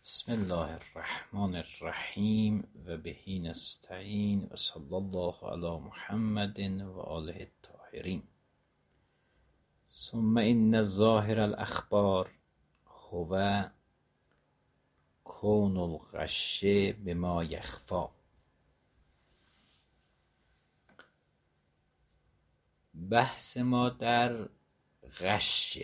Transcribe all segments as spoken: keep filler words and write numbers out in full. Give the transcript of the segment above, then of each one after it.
بسم الله الرحمن الرحیم و بهی نستعین و صلی الله علی محمد و آله الطاهرین. ثم ان ظاهر الاخبار هو کون الغش بما یخفی. بحث ما در غش.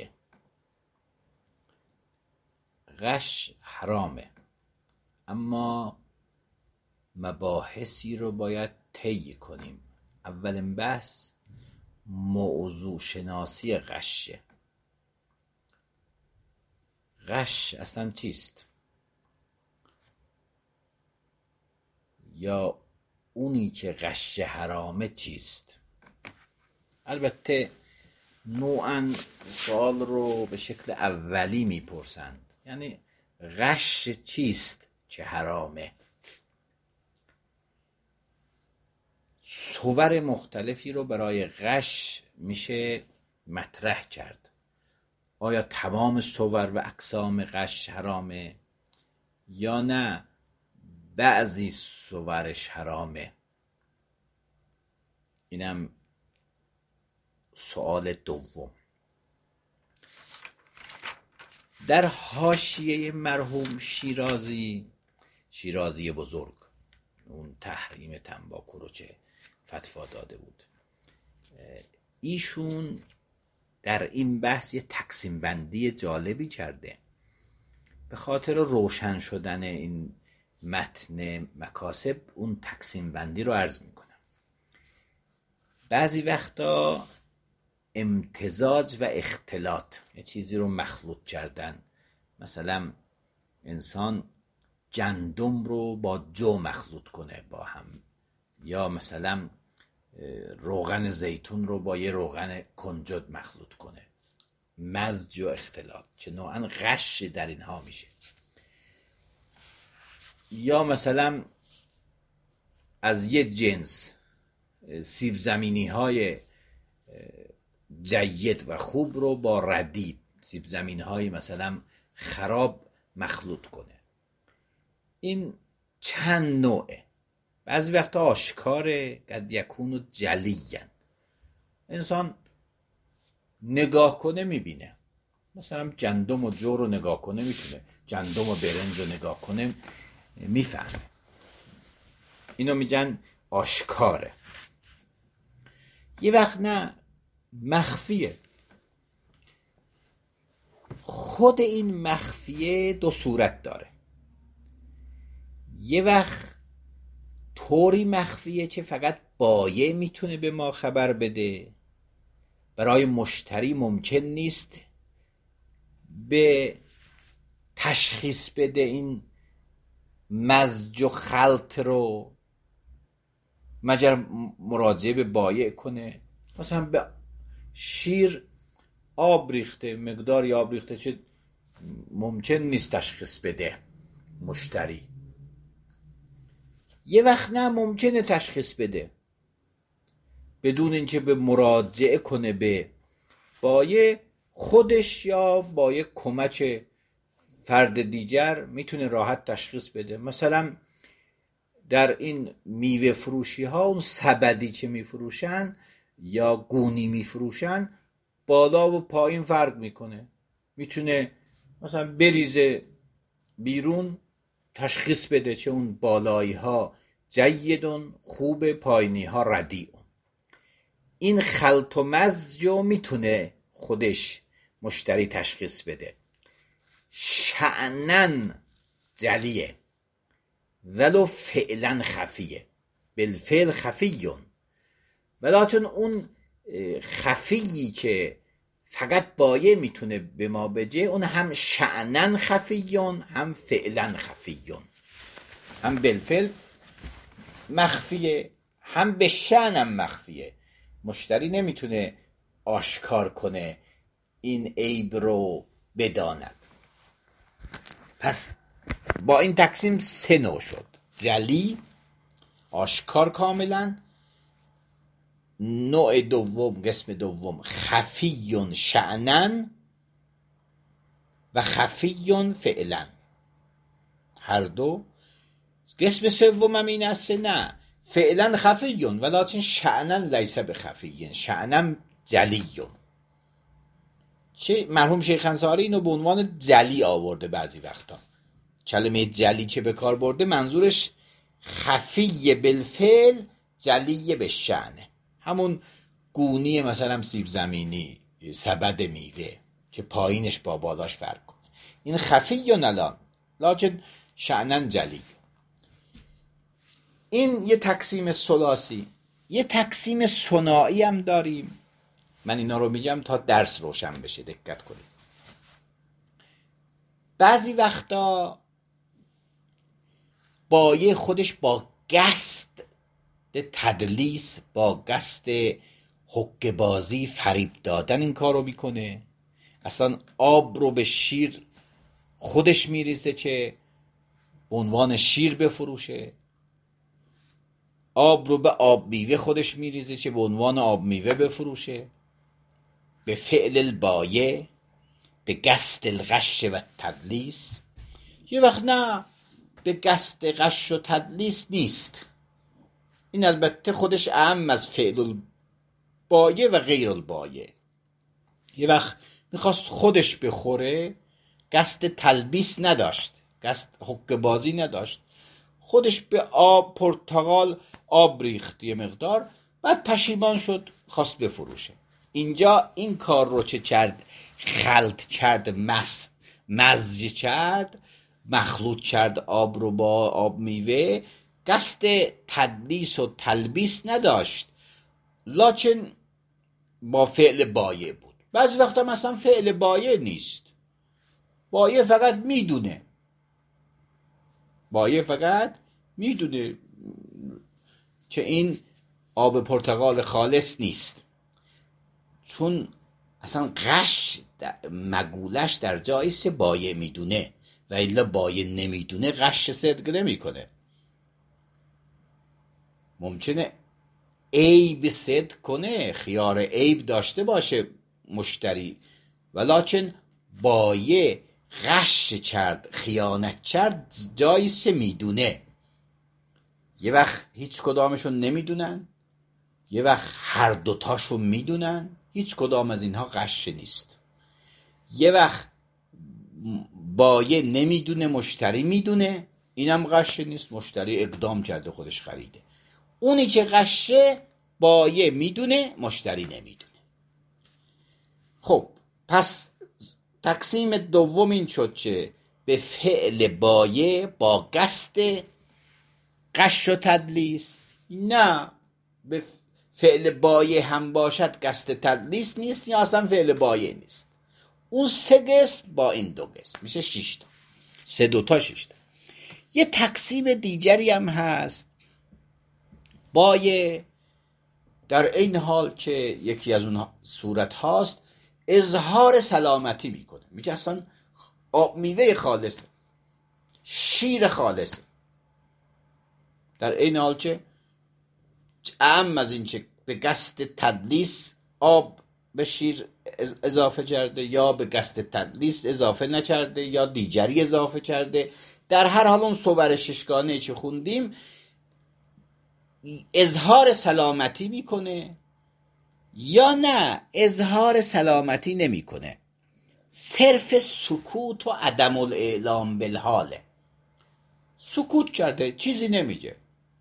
غش حرامه، اما مباحثی رو باید طی کنیم. اولین بحث موضوع شناسی غشه. غش اصلا چیست؟ یا اونی که غش حرامه چیست؟ البته نوعا سوال رو به شکل اولی میپرسند، یعنی غش چیست که حرامه؟ صور مختلفی رو برای غش میشه مطرح کرد. آیا تمام صور و اقسام غش حرامه یا نه بعضی صورش حرامه؟ اینم سوال دوم. در حاشیه مرحوم شیرازی شیرازی بزرگ، اون تحریم تنباکو رو چه فتوا داده بود، ایشون در این بحث یه تقسیم بندی جالبی کرده. به خاطر روشن شدن این متن مکاسب اون تقسیم بندی رو عرض میکنم. بعضی وقتا امتزاج و اختلاط، یه چیزی رو مخلوط کردن، مثلا انسان گندم رو با جو مخلوط کنه با هم، یا مثلا روغن زیتون رو با یه روغن کنجد مخلوط کنه، مزج و اختلاط که نوعا غش در اینها میشه. یا مثلا از یه جنس سیب زمینی های جید و خوب رو با ردیء، سیب زمینی های مثلا خراب مخلوط کنه. این چند نوعه. بعضی وقتا آشکاره، قد یکون جلیاً، انسان نگاه کنه میبینه. مثلا گندم و جو رو نگاه کنه میتونه، گندم و برنج رو نگاه کنه میفهمه. اینو میگن آشکاره. یه وقت نه، مخفیه. خود این مخفیه دو صورت داره. یه وقت طوری مخفیه که فقط بایع میتونه به ما خبر بده، برای مشتری ممکن نیست به تشخیص بده این مزج و خلط رو، مگر مراجعه به بایع کنه. مثلا به شیر آب ریخته، مقداری آب ریخته، چه ممکن نیست تشخیص بده مشتری. یه وقت نه، ممکنه تشخیص بده بدون اینکه به مراجعه کنه به بایع. خودش یا با یک کمک فرد دیگر میتونه راحت تشخیص بده. مثلا در این میوه فروشی ها، اون سبدی که میفروشن یا گونی میفروشن بالا و پایین فرق میکنه. میتونه مثلا بریزه بیرون، تشخیص بده چه اون بالایی ها جیدون خوب، پایینی ها ردیء. این خلط و مزج رو میتونه خودش مشتری تشخیص بده. شأنن جلیه ولو فعلا خفیه، بالفعل خفیون، ولیکن اون خفیی که فقط بایع میتونه به ما بگه، اون هم شأنن خفیون هم فعلا خفیون. هم بالفعل مخفیه هم به شأنم مخفیه. مشتری نمیتونه آشکار کنه این عیب رو بداند. پس با این تقسیم سه نوع شد: جلی، آشکار کاملا. نوع دوم، قسم دوم، خفیون شأنن و خفیون فعلا. هر دو. قسم سومم این است نه فعلا خفیون ولکن شأنا لیس بخفیین، شأنا جلیون. چه مرحوم شیخ انصاری اینو به عنوان جلی آورده. بعضی وقتا کلمه جلی که به کار برده منظورش خفی بالفعل جلی به شأنه، همون گونی مثلا سیب زمینی، سبد میوه که پایینش با بالاش فرق کنه، این خفیون الان لکن شأنا جلی. این یه تقسیم ثلاثی. یه تقسیم ثنایی هم داریم. من اینا رو میگم تا درس روشن بشه، دقت کنید. بعضی وقتا بایه خودش با قصد تدلیس، با قصد حقه بازی، فریب دادن این کار رو میکنه. اصلا آب رو به شیر خودش میریزه که به عنوان شیر بفروشه، آب رو به آب میوه خودش میریزه که به عنوان آب میوه بفروشه. به فعل البایه، به قصد الغش و تدلیس. یه وقت نه، به قصد غش و تدلیس نیست. این البته خودش اهم از فعل البایه و غیر البایه. یه وقت میخواست خودش بخوره، قصد تلبیس نداشت، قصد حقه بازی نداشت، خودش به آب پرتقال آب ریخت یه مقدار، بعد پشیمان شد خواست بفروشه. اینجا این کار رو چه کرد؟ خلط کرد، مس مزج کرد، مخلوط کرد آب رو با آب میوه. قصد تدلیس و تلبیس نداشت، لکن با فعل بایه بود. بعضی وقتا مثلا فعل بایه نیست، بایه فقط میدونه، بایه فقط میدونه که این آب پرتقال خالص نیست، چون اصلا غش مگولش در جای سه بایه میدونه و الا بایه نمیدونه غش صدق نمی کنه. ممکنه عیب صدق کنه، خیار عیب داشته باشه مشتری، ولکن بایه غش کرد، خیانت کرد، جای سه میدونه. یه وقت هیچ کدامشون نمیدونن، یه وقت هر دوتاشون میدونن، هیچ کدام از اینها غش نیست. یه وقت بایه نمیدونه، مشتری میدونه، اینم غش نیست، مشتری اقدام کرده خودش خریده. اونی که غشه بایه میدونه، مشتری نمیدونه. خب پس تقسیم دوم این شد که به فعل بایه با قصد غش و تدلیس، نه به فعل بایه هم باشد قصد تدلیس نیست، یا اصلا فعل بایه نیست. اون سه قسم با این دو قسم میشه شش تا، سه دوتا شش تا. یه تقسیم دیگری هم هست، بایه در این حال که یکی از اون صورت هاست اظهار سلامتی میکنه، میگه اصلا آب میوه خالصه، شیر خالصه، در این حال که اهم از این که به قصد تدلیس آب به شیر اضافه کرده یا به قصد تدلیس اضافه نکرده یا دیگری اضافه کرده، در هر حال اون صور ششگانه که خوندیم اظهار سلامتی میکنه یا نه اظهار سلامتی نمیکنه، صرف سکوت و عدم الاعلام بالحاله، سکوت کرده، چیزی نمیگه.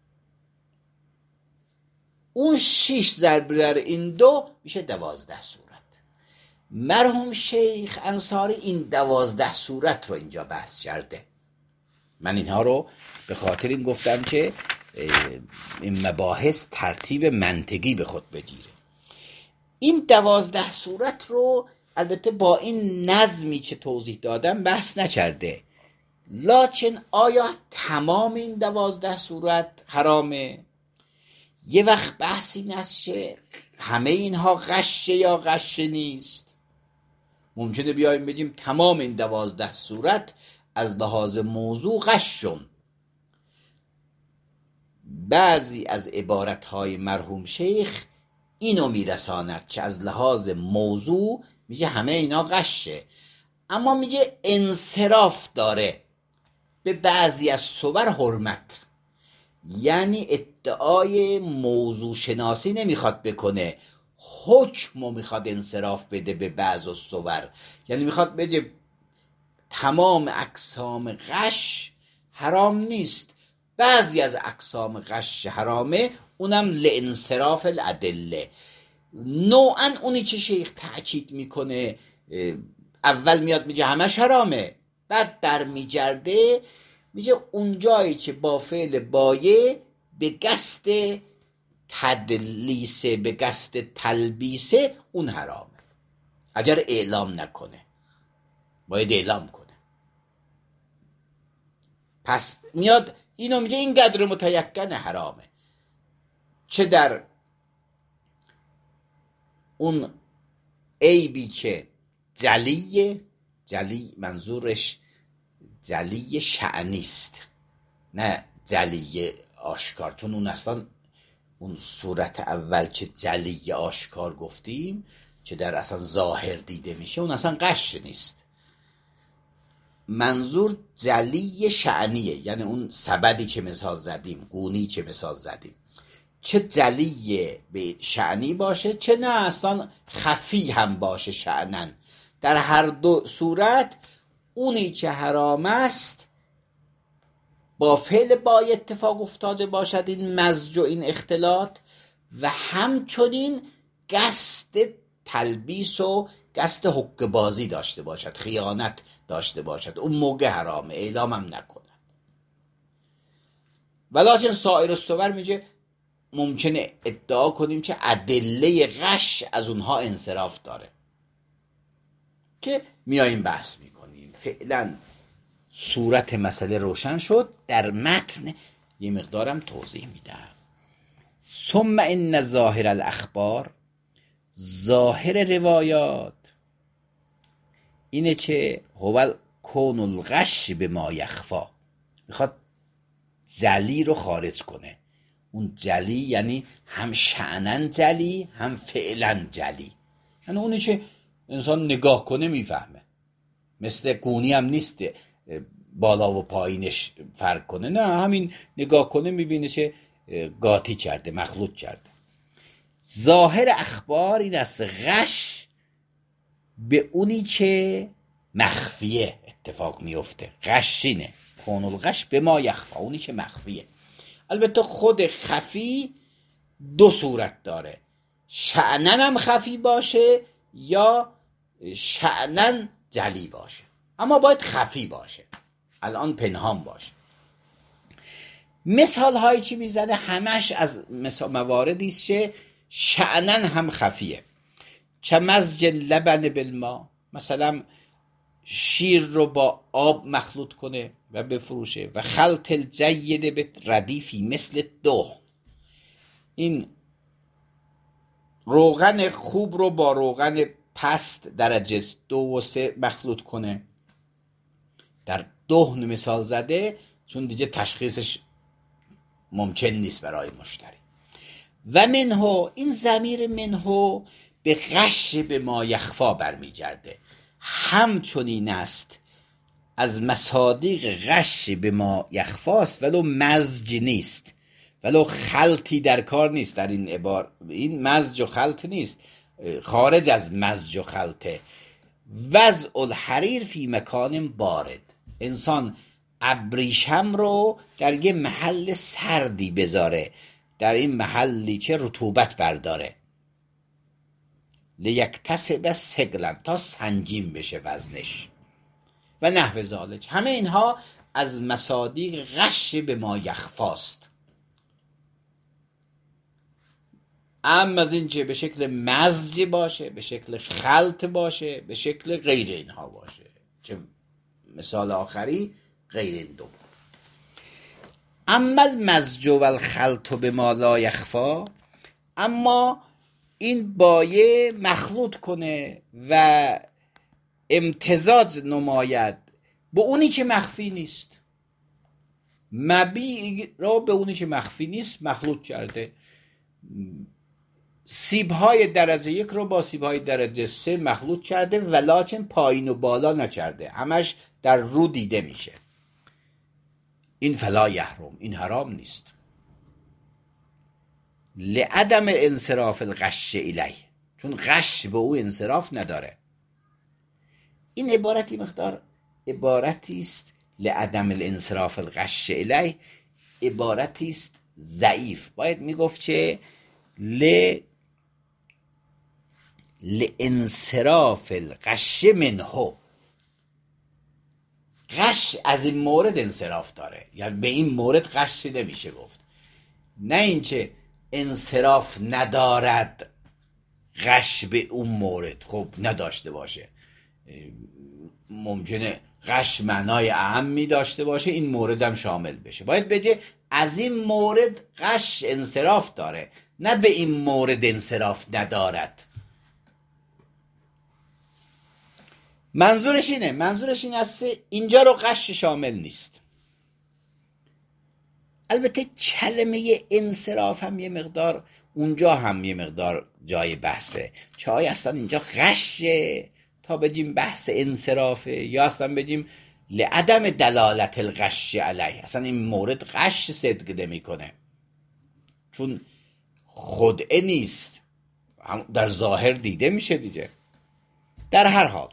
اون شش ضرب در این دو میشه دوازده صورت. مرحوم شیخ انصاری این دوازده صورت رو اینجا بحث کرده. من اینها رو به خاطر این گفتم که این مباحث ترتیب منطقی به خود بگیره. این دوازده صورت رو البته با این نظمی که توضیح دادم بحث نکرده، لکن آیا تمام این دوازده صورت حرامه؟ یه وقت بحث این است که همه اینها غشه یا غشه نیست. ممکنه بیاییم بگیم تمام این دوازده صورت از لحاظ موضوع غشون. بعضی از عبارتهای مرحوم شیخ اینو میرساند که از لحاظ موضوع میگه همه اینا غشه، اما میگه انصراف داره، به بعضی از صور حرمت، یعنی ادعای موضوع شناسی نمیخواد بکنه، حکم رو میخواد انصراف بده به بعض از صور، یعنی میخواد بگه تمام اقسام غش حرام نیست، بعضی از اقسام غش حرامه، اونم لانصراف الادله. نوعا اونی که شیخ تأکید میکنه اول میاد میگه همش حرامه، بعد برمیگرده میگه اون جایی که با فعل بایه به قصد تدلیسه، به قصد تلبیسه، اون حرامه، اگر اعلام نکنه باید اعلام کنه. پس میاد اینو میگه این قدر متیقن حرامه، چه در اون عیبی که جلیه، جلی منظورش جلی شأنیست نه جلی آشکار، چون اون اصلا اون صورت اول که جلی آشکار گفتیم که در اصلا ظاهر دیده میشه، اون اصلا غش نیست. منظور جلی شأنیه، یعنی اون سبدی که مثال زدیم، گونی که مثال زدیم، چه جلی به شأنی باشه چه نه اصلا خفی هم باشه شأنن، در هر دو صورت اونی که حرام است با فعل با اتفاق افتاده باشد این مزج و این اختلاط، و همچنین قصد تلبیس و قصد حقه بازی داشته باشد، خیانت داشته باشد، اون موقع حرامه، اعلام هم نکند. ولیکن سایر الصور میگه ممکنه ادعا کنیم که ادله غش از اونها انصراف داره، که میاییم بحث میکنیم. فعلا صورت مسئله روشن شد، در متن یه مقدارم توضیح میدم. ثم ان ظاهر الاخبار، ظاهر روایات اینه که هو کون الغش به ما یخفا، میخواد جلی رو خارج کنه. اون جلی یعنی هم شأنن جلی هم فعلا جلی، یعنی اونی که انسان نگاه کنه میفهمه، مثل گونی هم نیست بالا و پایینش فرق کنه، نه همین نگاه کنه میبینه که قاطی کرده، مخلوط کرده. ظاهر اخبار این است غش به اونی که مخفیه اتفاق میفته، غشینه، کون الغش به ما یخفا، اونی که مخفیه. البته خود خفی دو صورت داره، شأنن هم خفی باشه یا شأنن جلی باشه، اما باید خفی باشه، الان پنهان باشه. مثال هایی که میزنه همش از مواردی است که شأنن هم خفیه، چه مزج لبن بالماء، مثلا شیر رو با آب مخلوط کنه و بفروشه، و خلط الجید به ردیفی مثل دو، این روغن خوب رو با روغن پست درجه دو و سه مخلوط کنه. در دهن مثال زده چون دیگه تشخیصش ممکن نیست برای مشتری. و منهو، این ضمیر منهو به غش به ما یخفا برمیگرده، همچنین است از مصادیق غش به ما یخفاست، ولو مزج نیست، ولو خلطی در کار نیست. در این عبارت این مزج و خلط نیست، خارج از مزج و خلطه. وضع الحریر فی مکان بارد، انسان ابریشم رو در یه محل سردی بذاره، در این محلی که رطوبت برداره، لیکتسب ثقلا، تا سنگین بشه وزنش، و نحو ذالک. همه اینها از مصادیق غش به ما یخفاست. اما از این که به شکل مزج باشه، به شکل خلط باشه، به شکل غیر اینها باشه، که مثال آخری غیر این دو. اما المزج و الخلط به ما لا یخفا، اما این بایه مخلوط کنه و امتزاج نماید به اونی که مخفی نیست، مبیع را به اونی که مخفی نیست مخلوط کرده. سیب‌های درجه یک رو با سیب‌های درجه سه مخلوط کرده، ولیکن پایین و بالا نکرده، همش در رو دیده میشه. این فلا یحرم، این حرام نیست. لعدم انصراف الغش الیه، چون غش به او انصراف نداره. این عبارتی مقدار عبارتی است لعدم الانصراف الغش الیه، عبارتی است ضعیف. باید میگفت چه ل لانصراف الغش منه، غش از این مورد انصراف داره، یعنی به این مورد غش نمیشه گفت. نه اینکه انصراف ندارد غش به اون مورد، خب نداشته باشه، ممکنه غش معنای اعمی داشته باشه، این مورد هم شامل بشه. باید بگه از این مورد غش انصراف داره، نه به این مورد انصراف ندارد. منظورش اینه، منظورش این است اینجا رو غش شامل نیست. البته کلمه انصراف هم یه مقدار اونجا هم یه مقدار جای بحثه، چه آیا اصلا اینجا غشه تا بگیم بحث انصرافه، یا اصلا بگیم لعدم دلالت الغش علیه، اصلا این مورد غش صدق نمیکنه چون خدعه نیست، در ظاهر دیده میشه دیگه. در هر حال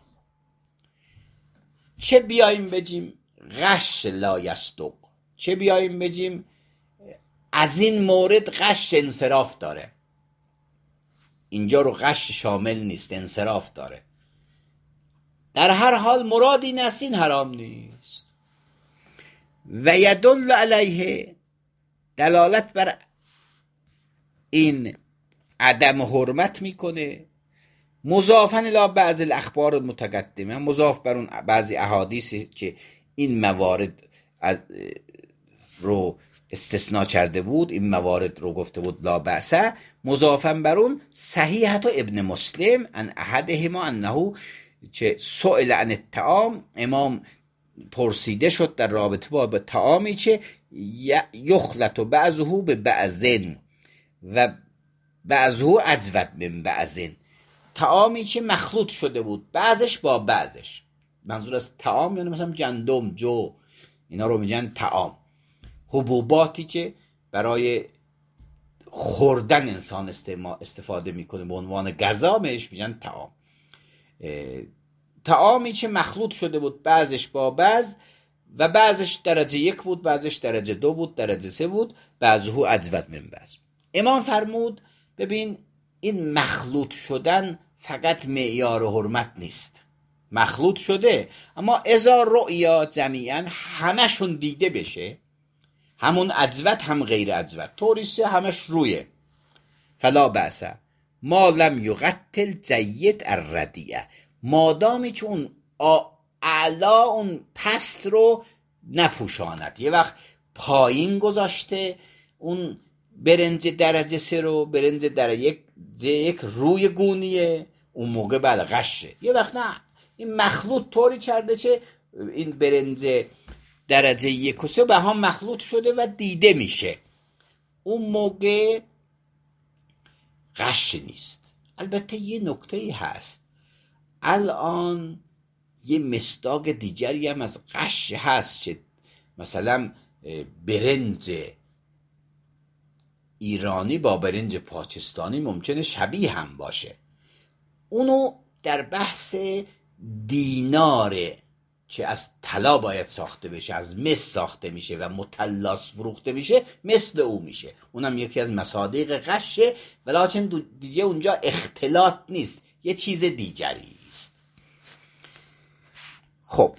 چه بیاییم بگیم غش لا یصدق، چه بیاییم بگیم از این مورد غش انصراف داره، اینجا رو غش شامل نیست، انصراف داره. در هر حال مراد این است این حرام نیست. و یدل علیه، دلالت بر این عدم حرمت میکنه مضافاً الی بعض الاخبار المتقدمه، مضاف بر اون بعضی احادیثی که این موارد از رو استثناء کرده بود، این موارد رو گفته بود لا بأس، مضافاً بر اون صحیحه ابن مسلم ان احدهما انه چه سئل عن الطعام، امام پرسیده شد در رابطه با به طعامی که یخلط بعضه به بعضن و بعضه اجود من بعضن، طعامی که مخلوط شده بود بعضش با بعضش. منظور از طعام یعنی مثلا گندم، جو، اینا رو میگن طعام. حبوباتی که برای خوردن انسان استفاده میکنه به عنوان غذا بهش میگن طعام. طعامی که مخلوط شده بود بعضش با بعض و بعضش درجه یک بود، بعضش درجه دو بود، درجه سه بود، بعضه اجود من بعض. امام فرمود ببین این مخلوط شدن فقط معیار حرمت نیست، مخلوط شده اما اذا رؤیا جمیعا همشون دیده بشه، همون اجود هم غیر اجود طوریسه همش رویه، فلا بأس ما لم یقتل جید الردیعه، مادامی که اون اعلا اون پست رو نپوشاند. یه وقت پایین گذاشته اون برنج درجه سه رو، برنج درجه یک, یک روی گونیه، اون موقع بله غشه. یه وقت نه، این مخلوط طوری کرده که این برنج درجه یک و سه به هم مخلوط شده و دیده میشه، اون موقع غش نیست. البته یه نکته هست، الان یه مصداق دیگری هم از غش هست که مثلا برنج ایرانی با برنج پاکستانی ممکنه شبیه هم باشه، اونو در بحث دیناره که از طلا باید ساخته بشه، از مس ساخته میشه و مطلاس فروخته میشه، مثل او میشه، اونم یکی از مصادیق غشه، ولیکن دیگه اونجا اختلاط نیست، یه چیز دیگری است. خب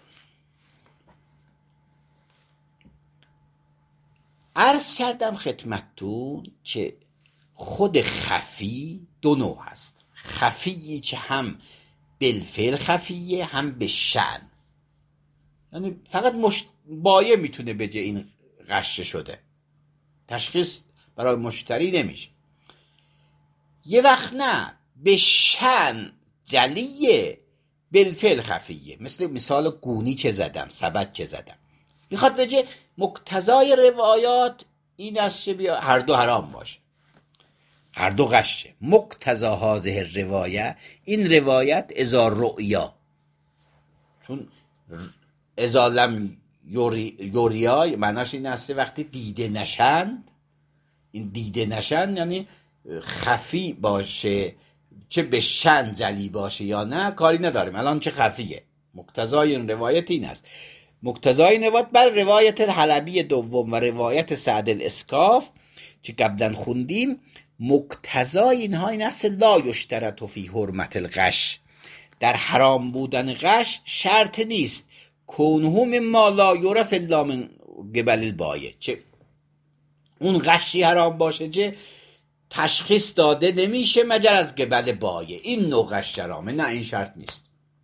عرض کردم خدمتتون که خود خفی دو نوع هست، خفیی که هم بالفعل خفیه هم به شأن، یعنی فقط مشت... بایه میتونه بگه این غش شده، تشخیص برای مشتری نمیشه. یه وقت نه، به شأن جلیه، بالفعل خفیه، مثل مثال گونی که زدم، سبد که زدم، میخواد بگه مقتضای روایات این است که بیا هر دو حرام باشه، هر دو غشه. مقتضا هذه روایه، این روایت اذا رؤیا، چون اذا لم یوری، یوریا معناش این است وقتی دیده نشند، این دیده نشند یعنی خفی باشه، چه به شن جلی باشه یا نه کاری نداریم، الان چه خفیه. مقتضای این روایت این است، مقتضای این روایت بل روایت حلبی دوم و روایت سعد الاسکاف که قبلا خوندیم، مقتضای اینها این است لا یشترط فی حرمت الغش، در حرام بودن غش شرط نیست کونه مما لا یعرف الا من قبل البایع، چه اون غشی حرام باشه که تشخیص داده نمیشه مگر از قبل بایع، این نوع غش حرامه، نه این شرط نیست.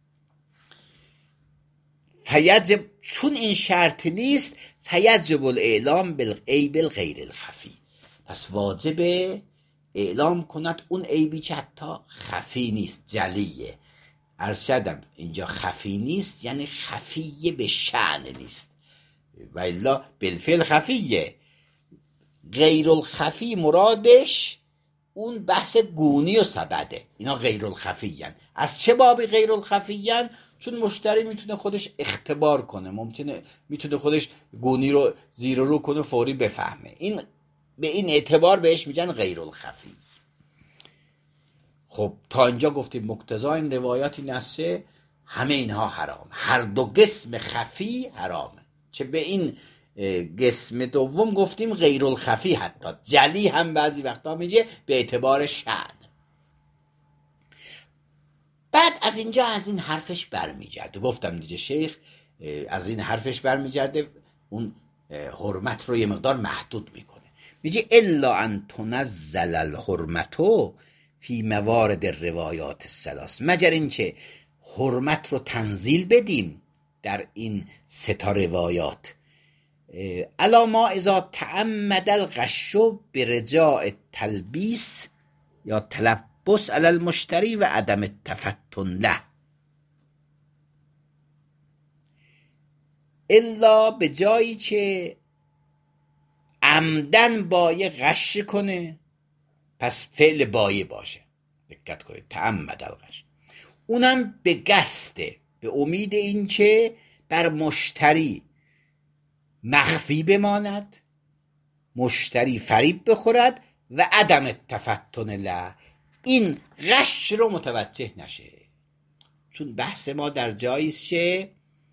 فیجب، چون این شرط نیست فیجب الاعلام بالعیب الغیر الخفی، پس واجب اعلام کند اون عیبی که حتی خفی نیست، جلیه. ارشدم اینجا خفی نیست یعنی خفیه به شأن نیست، و الا بالفعل خفیه. غیر الخفی مرادش اون بحث گونی و سبده، اینا غیر الخفی هن. از چه بابی غیر الخفی هن؟ چون مشتری میتونه خودش اختبار کنه، ممکنه میتونه خودش گونی رو زیر و رو کنه فوری بفهمه، این به این اعتبار بهش میگن غیر الخفی. خب تا اینجا گفتیم مقتضای این روایاتی نسه همه اینها حرام، هر دو قسم خفی حرامه، چه به این قسم دوم گفتیم غیر الخفی، حتی جلی هم بعضی وقتا میگه به اعتبار شأن. بعد از اینجا از این حرفش برمیگرده، گفتم دیگه شیخ از این حرفش برمیگرده اون حرمت رو یه مقدار محدود میکنه، میگه الا ان تنزل الحرمتو فی موارد روایات الثلاث، مگر اینکه حرمت رو تنزیل بدیم در این سه تا روایات، الا ما اذا تعمد الغش برجاء التلبیس یا تلبس علی المشتری و عدم التفتن له، الا به جایی که عمدن بایع غش کنه پس فعل بایع باشه، دقت کنید تعمد الغش، اونم به قصده، به امید این که بر مشتری مخفی بماند، مشتری فریب بخورد و عدم التفتن له، این غش رو متوجه نشه. چون بحث ما در جاییست که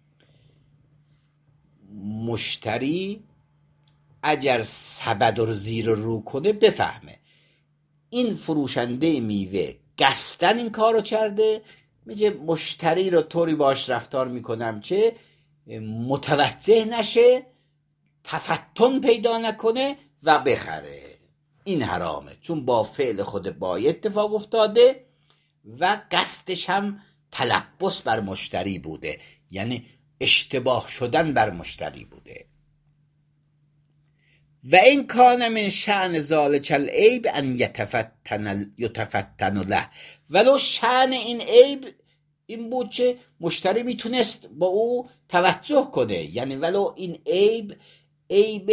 مشتری اگر سبد رو زیر رو کنه بفهمه این فروشنده میوه قصدن این کارو کرده، میگه مشتری رو طوری باش رفتار میکنم که متوجه نشه، تفتن پیدا نکنه و بخره، این حرامه، چون با فعل خود بایع اتفاق افتاده و قصدش هم تلبس بر مشتری بوده، یعنی اشتباه شدن بر مشتری بوده. و این کان من شأن ذالک العیب ان یتفتن یتفتن له، ولو شأن این عیب این بود که مشتری میتونست با او توجه کنه، یعنی ولو این عیب عیب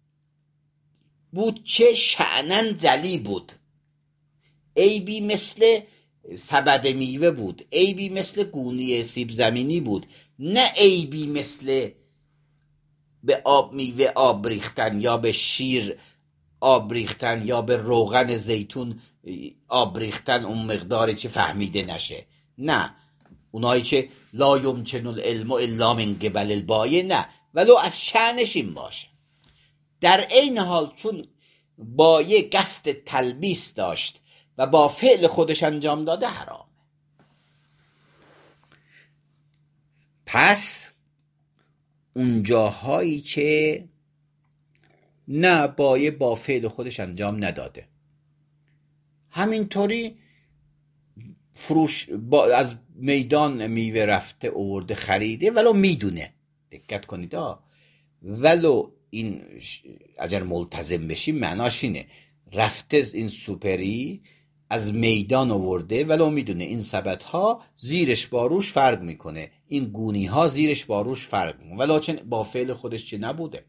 بود که شأنن جلی بود، عیبی مثل سبد میوه بود، عیبی مثل گونی سیب زمینی بود، نه عیبی مثل به آب میوه آب ریختن یا به شیر آب ریختن یا به روغن زیتون آب ریختن اون مقداری که فهمیده نشه، نه اونایی که لا یمکن العلم الا من قبل البایع، نه ولو از شأنش این باشه. در این حال چون بایع قصد تلبیس داشت و با فعل خودش انجام داده حرام. پس اون جاهایی که نه بایع با فعل خودش انجام نداده، همینطوری فروش با از میدان میوه رفته آورده خریده ولو میدونه، دقت کنید ها، ولو این اگر ملتزم بشیم معناش اینه رفته این سوپری از میدان آورده ولو میدونه این سبدها زیرش باروش فرق میکنه، این گونی ها زیرش باروش فرق میکنه، ولو چون با فعل خودش چه نبوده.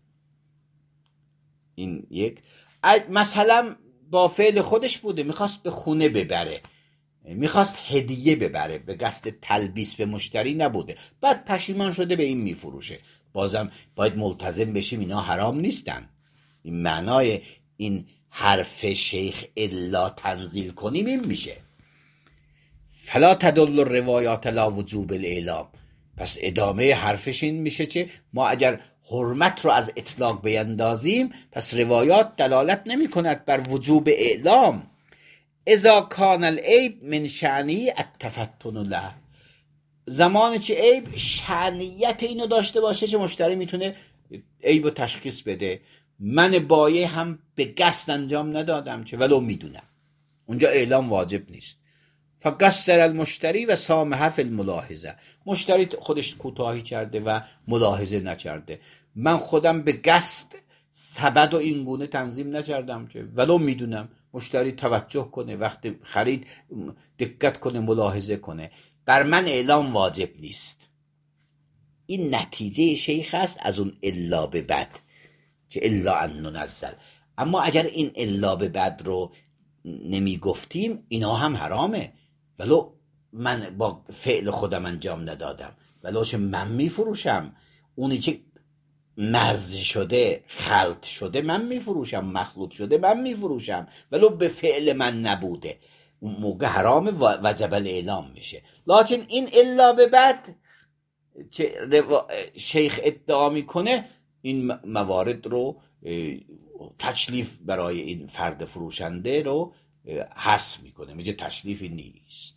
این یک مثلا با فعل خودش بوده، میخواست به خونه ببره، میخواست هدیه ببره، به قصد تلبیس به مشتری نبوده، بعد پشیمان شده به این میفروشه، بازم باید ملتزم بشیم اینا حرام نیستن. این معنای این حرف شیخ الا تنزیل کنیم این میشه فلا تدل الروایات لا وجوب الاعلام. پس ادامه حرفش این میشه که ما اگر حرمت رو از اطلاق بیندازیم پس روایات دلالت نمی کند بر وجوب اعلام. اذا کان العیب من شأنی التفتن له، زمانی که عیب شأنیت اینو داشته باشه که مشتری میتونه عیب رو تشخیص بده. من بایع هم به قصد انجام ندادم که ولو میدونم، اونجا اعلام واجب نیست. فقصر المشتری و سامحه فی الملاحظه، مشتری خودش کوتاهی کرده و ملاحظه نکرده، من خودم به قصد سبد و این گونه تنظیم نکردم که ولو میدونم. مشتری توجه کنه، وقت خرید دقت کنه، ملاحظه کنه، بر من اعلام واجب نیست. این نتیجه شیخ است از اون الا به بد که الا ان ننزل. اما اگر این الا به بد رو نمی گفتیم اینا هم حرامه، ولو من با فعل خودم انجام ندادم، ولو چه من می فروشم، اونی که مزج شده خلط شده من می فروشم، مخلوط شده من می فروشم، ولو به فعل من نبوده، اون موقع حرام وجب الاعلام میشه. لکن این الا به بد که شیخ ادعا میکنه این موارد رو تکلیف برای این فرد فروشنده رو حذف میکنه، میگه تکلیفی نیست.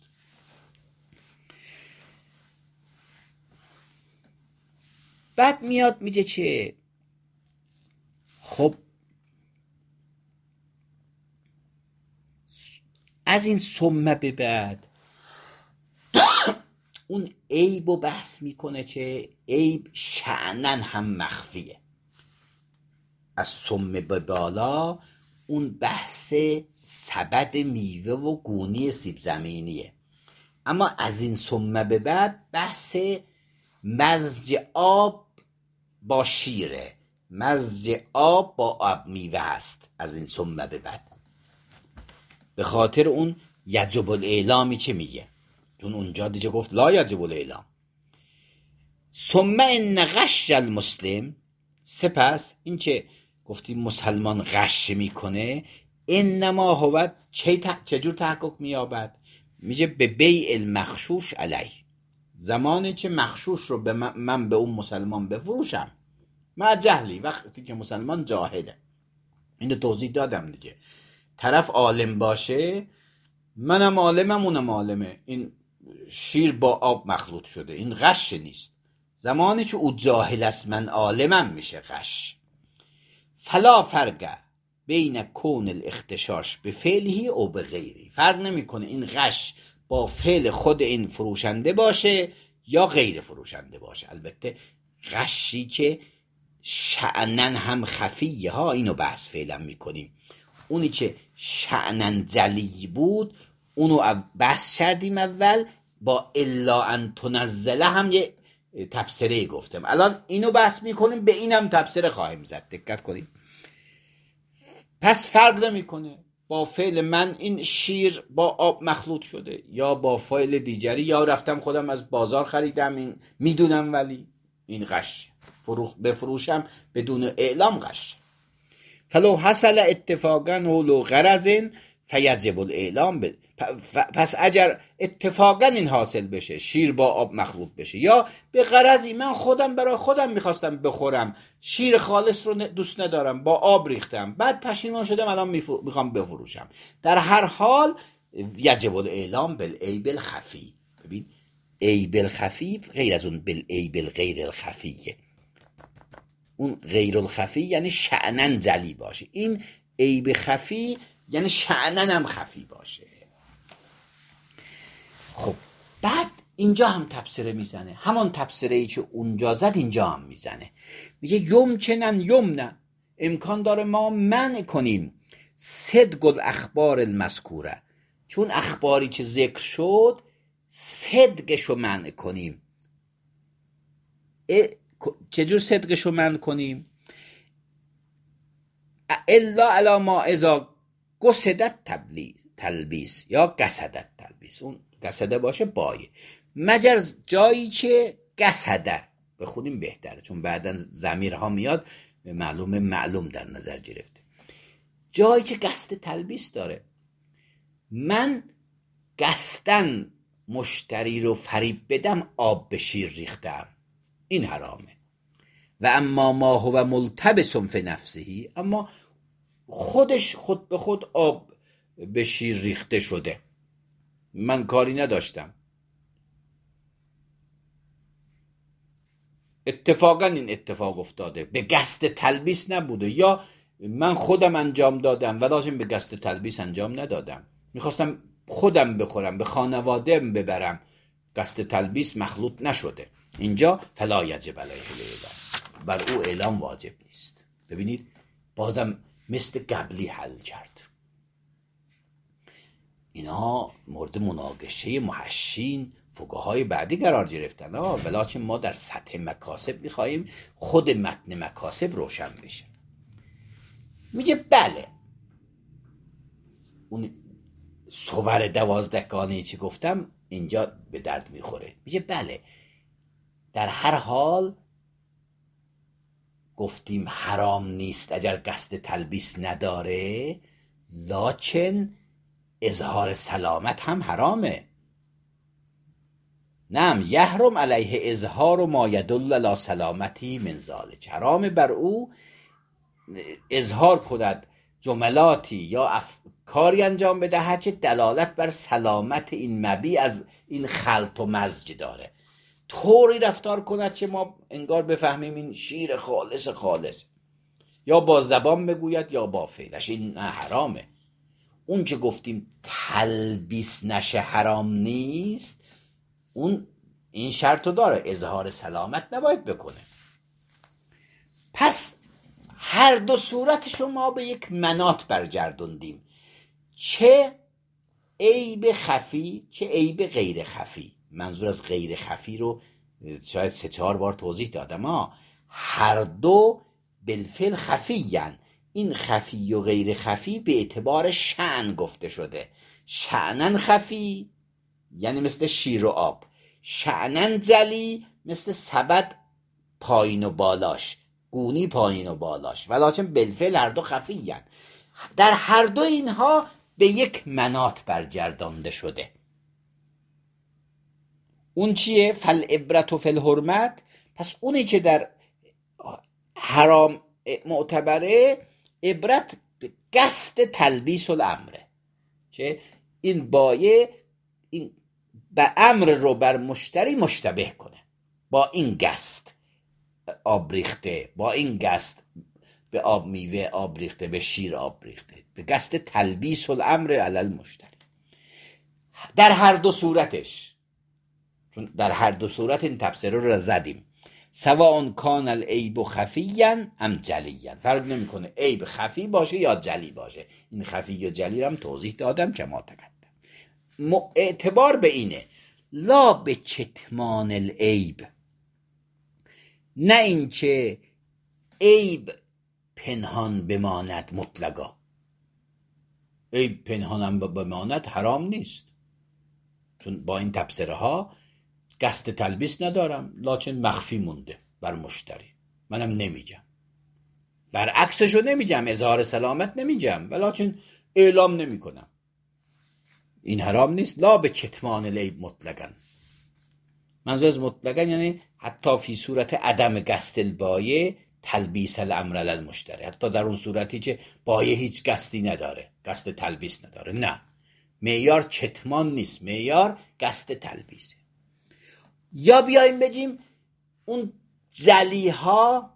بعد میاد میگه چه خب از این ثم به بعد اون عیب و بحث میکنه که عیب شأنن هم مخفیه. از ثم به بالا اون بحث سبد میوه و گونی سیب زمینیه، اما از این ثم به بعد بحث مزج آب با شیره، مزج آب با آب میوه است. از این ثم به بعد به خاطر اون یجب الاعلامی که میگه، چون اونجا دیگه گفت لا یجب الاعلام. ثم ان غش المسلم، سپس این که گفتیم مسلمان غش میکنه، انما هو چجور تحقق مییابد؟ میگه به بیع المخشوش علیه، زمانی که مخشوش رو به من, من به اون مسلمان بفروشم مع جهلی، وقتی که مسلمان جاهله. اینو توضیح دادم دیگه. طرف عالم باشه، منم عالمم اونم عالمه، این شیر با آب مخلوط شده، این غش نیست. زمانی که او جاهل است من عالمم میشه غش. فلا فرق بین کون الاختشاش به فعلی او به غیری، فرق نمیکنه این غش با فعل خود این فروشنده باشه یا غیر فروشنده باشه. البته غشی که شأنن هم خفیه ها، اینو بحث فعلا میکنیم. اونی که شأنن جلی بود اونو بحث کردیم اول، با الا ان تنزله هم یه تبصره گفتم، الان اینو بحث میکنیم، به اینم تبصره خواهیم زد، دقت کنید. پس فرق نمیکنه با فعل من این شیر با آب مخلوط شده یا با فعل دیگری، یا رفتم خودم از بازار خریدم این میدونم ولی این غش، فروخ بفروشم بدون اعلام غش. فلو حصل اتفاقا ولو غرض فیجب الاعلام بد. پس اگر اتفاقا این حاصل بشه، شیر با آب مخلوط بشه، یا به غرضی من خودم برای خودم میخواستم بخورم، شیر خالص رو دوست ندارم با آب ریختم، بعد پشیمان شدم الان میخوام بفروشم، در هر حال یجب الاعلام بالعیب الخفی. ببین عیب الخفی غیر از اون بالعیب الغیر الخفیه. اون غیر الخفی یعنی شأنن جلی باشه، این عیب خفی یعنی شأنن هم خفی باشه. خب بعد اینجا هم تبصره میزنه، همون تبصره ای که اونجا زد اینجا هم میزنه. میگه یمکنن یمنه، امکان داره ما منع کنیم صدق الاخبار المذکوره، چون اخباری که ذکر شد صدقشو منع کنیم. چجور صدقشو منع کنیم؟ الا علی ما اذا قصدت تلبیس یا قصدت تلبیس، اون قصده باشه بایه، مگر جایی که قصده بخونیم بهتره، چون بعداً ضمیرها میاد معلوم معلوم در نظر گرفته. جایی که قصد تلبیس داره، من قصدن مشتری رو فریب بدم آب به شیر ریختم، این حرامه. و اما ما هو ملتبس فی نفسه، اما خودش خود به خود آب به شیر ریخته شده، من کاری نداشتم، اتفاقا این اتفاق افتاده، به قصد تلبیس نبوده، یا من خودم انجام دادم ولکن به قصد تلبیس انجام ندادم، میخواستم خودم بخورم، به خانواده‌ام ببرم، قصد تلبیس مخلوط نشده. اینجا فلا یجب علیه الاعلام، بر او اعلام واجب نیست. ببینید بازم مثل قبلی حل کرد. اینا مورد مناقشه محشین فقهای بعدی قرار گرفتن، ولکن ما در سطح مکاسب میخواییم خود متن مکاسب روشن بشه. میگه بله، اون صور دوازدهگانه چی گفتم اینجا به درد میخوره. میگه بله، در هر حال گفتیم حرام نیست اگر قصد تلبیس نداره، لکن اظهار سلامت هم حرامه. نعم یحرم علیه اظهار ما یدل علی سلامتی من ذلک، حرام بر او اظهار کند جملاتی یا افکاری انجام بدهد چه دلالت بر سلامت این مبی از این خلط و مزج داره، طوری رفتار کند که ما انگار بفهمیم این شیر خالص خالص، یا با زبان بگوید یا با فعلش، این نه حرامه. اون که گفتیم تلبیس نشه حرام نیست، اون این شرطو داره، اظهار سلامت نباید بکنه. پس هر دو صورتشو ما به یک مناط برگردوندیم، چه عیب خفی چه عیب غیر خفی. منظور از غیر خفی رو شاید سه چهار بار توضیح دادم، ها هر دو بالفعل خفی‌اند. این خفی و غیر خفی به اعتبار شأن گفته شده. شأنن خفی یعنی مثل شیر و آب، شأنن جلی مثل سبد پایین و بالاش، گونی پایین و بالاش، ولکن بالفعل هر دو خفی‌اند. در هر دو اینها به یک مناط برگردانده شده. اون چیه؟ فالعبرة فی الحرمت. پس اونی که در حرام معتبره، عبرت به قصد تلبیس الامره، چه این بایه این به امر رو بر مشتری مشتبه کنه، با این قصد آب ریخته، با این قصد به آب میوه آب ریخته، به شیر آب ریخته، به قصد تلبیس الامر علی المشتری. در هر دو صورتش، چون در هر دو صورت این تفسیر رو زدیم، سواء کان العیب خفیًا ام جلیًا، فرق نمیکنه عیب خفی باشه یا جلی باشه. این خفی و جلی رو هم توضیح دادم که ما تقدم. اعتبار به اینه لا به کتمان العیب، نه اینکه عیب پنهان بماند مطلقا. عیب پنهانم بماند حرام نیست، چون با این تبصره ها قصد تلبیس ندارم، لکن مخفی مونده بر مشتری، منم نمیگم، برعکسشو نمیگم، اظهار سلامت نمیگم، ولکن اعلام نمی کنم. این حرام نیست. لا به کتمان العیب مطلقا، منظور از مطلقا یعنی حتی فی صورت عدم قصد البایه تلبیس الامر علی المشتری، حتی در اون صورتی که بایه هیچ قصدی نداره، قصد تلبیس نداره، نه، معیار کتمان نیست، معیار قصد تلبیسه. یا بیاییم بگیم اون جلی ها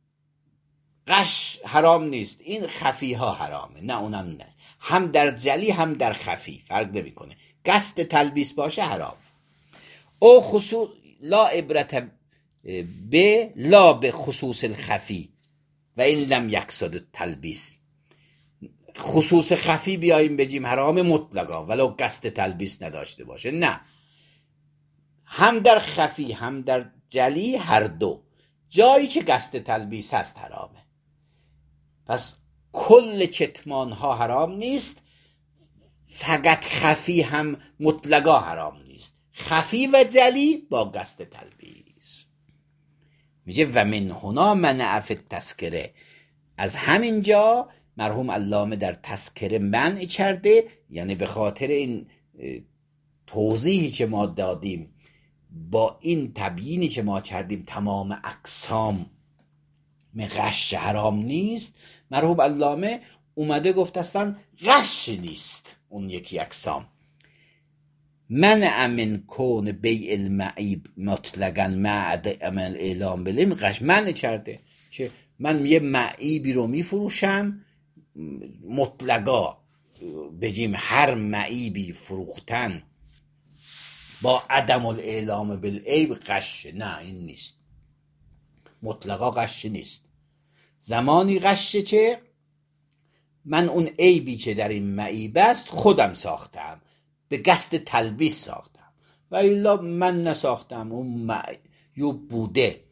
قش حرام نیست، این خفی ها حرامه، نه اونم نیست، هم در جلی هم در خفی فرق نمی کنه، قصد تلبیس باشه حرام. او خصوص لا عبرت به لا به خصوص الخفی و این لم یقصد تلبیس. خصوص خفی بیاییم بگیم حرام مطلقا ولو قصد تلبیس نداشته باشه، نه، هم در خفی هم در جلی هر دو جایی که قصد تلبیس هست حرامه. پس کل کتمان ها حرام نیست، فقط خفی هم مطلقا حرام نیست، خفی و جلی با قصد تلبیس. میگه و من هنا منع فی التذکره، از همینجا مرحوم علامه در تذکره منع کرده، یعنی به خاطر این توضیحی که ما دادیم، با این تبیینی که ما کردیم تمام اقسام غش حرام نیست، مرحوم علامه اومده گفته استن غش نیست اون یکی اقسام. منع من کون بیع المعیب مطلقاً مع عدم اعلام بالعلم، غش منع کرده که من یه معیبی رو میفروشم مطلقا، بگیم هر معیبی فروختن با عدم الاعلام بالعیب غش، نه این نیست، مطلقا غش نیست. زمانی غشه که من اون عیبی که در این معیب است خودم ساختم، به قصد تلبیس ساختم، و الا من نساختم، اون معیوب بوده،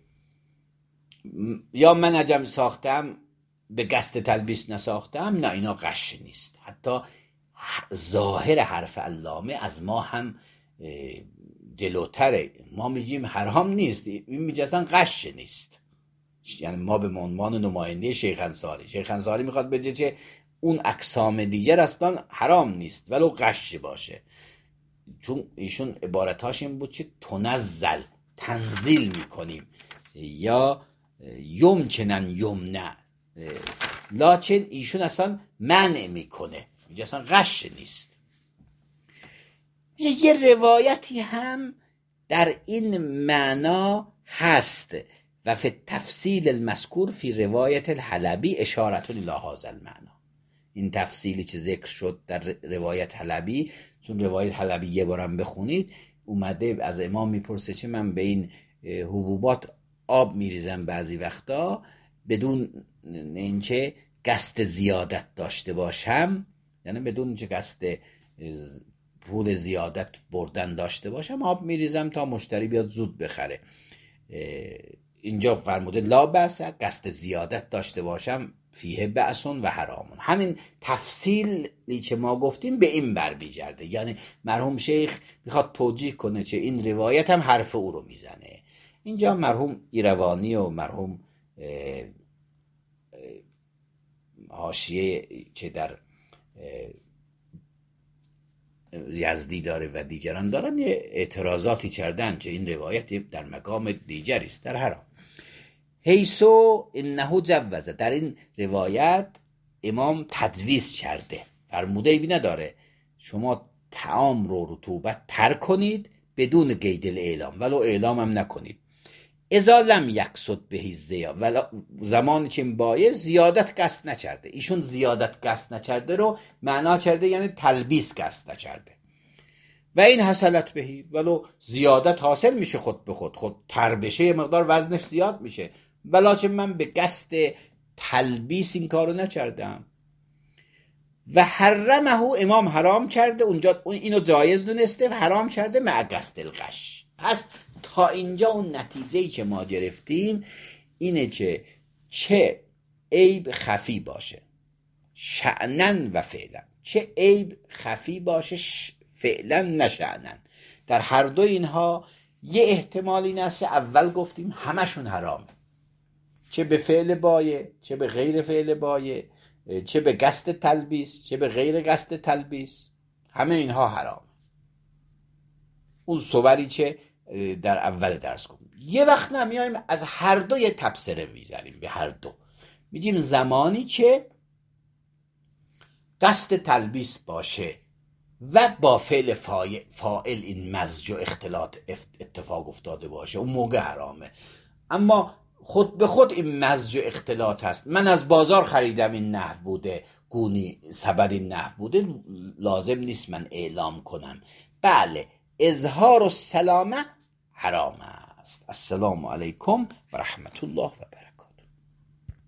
یا من عجم ساختم به قصد تلبیس نساختم، نه اینا غش نیست. حتی ظاهر حرف علامه از ما هم جلوتره، ما میگیم حرام نیست، این میگه اصلا غش نیست. یعنی ما به عنوان نماینده شیخ انصاری، شیخ انصاری میخواد بگه که اون اقسام دیگر اصلا حرام نیست ولو غش باشه، چون ایشون عبارتاش این بود که تنزل، تنزیل میکنیم، یا یمکنن یمنع، لکن ایشون اصلا منع میکنه، میگه اصلا غش نیست. یه روایتی هم در این معنا هست، و فی تفصیل المذکور فی روایت الحلبی اشارت الی هذا المعنی. این تفصیلی که ذکر شد در روایت حلبی، چون روایت حلبی یه بارم بخونید، اومده از امام میپرسه که من به این حبوبات آب میریزم بعضی وقتا بدون اینکه قصد زیادت داشته باشم، یعنی بدون اینکه قصد پول زیادت بردن داشته باشم آب میریزم تا مشتری بیاد زود بخره. اینجا فرموده لا بأس، قصد زیادت داشته باشم فیه بأسون و حرامون. همین تفصیلی که ما گفتیم به این بر بیجرده، یعنی مرحوم شیخ میخواد توجیه کنه که این روایت هم حرف او رو میزنه. اینجا مرحوم ایروانی و مرحوم حاشیه که در یزدی داره و دیگران دارن یه اعتراضاتی کردن که این روایت در مقام دیگری است، در حرام. حیثو انه جوزه، در این روایت امام تجویز کرده، فرموده ای نداره شما طعام رو رطوبت تر کنید بدون قید الاعلام، ولو اعلام هم نکنید. اذا لم یقصد به زیاد، ولی زمانی که بایه زیادت قصد نکرده، ایشون زیادت قصد نکرده رو معنا کرده یعنی تلبیس قصد نکرده. و این حاصلت بهی، ولو زیادت حاصل میشه خود به خود، خود تر بشه یه مقدار وزنش زیاد میشه، ولیکن من به قصد تلبیس این کارو نکردم. و حرمه، امام حرام کرده، اونجا اینو جایز دونسته و حرام کرده مع قصد الغش. پس تا اینجا اون نتیجه‌ای که ما گرفتیم اینه که چه عیب خفی باشه شأنن و فعلا، چه عیب خفی باشه فعلا نه شأنن، در هر دو اینها یه احتمال این است اول گفتیم همشون حرامه، چه به فعل بایه، چه به غیر فعل بایه، چه به قصد تلبیس، چه به غیر قصد تلبیس، همه اینها حرام. اون صوری که در اول درس گفتیم. یه وقت نمیایم از هر دو یه تبصره میزنیم، به هر دو میگیم زمانی که قصد تلبیس باشه و با فعل فاعل این مزج و اختلاط اتفاق افتاده باشه اون موقع حرامه. اما خود به خود این مزج و اختلاط هست، من از بازار خریدم این نحو بوده، گونی سبد این نحو بوده، لازم نیست من اعلام کنم. بله، اظهار السلامه حرام است. السلام علیکم و رحمت الله و برکاته.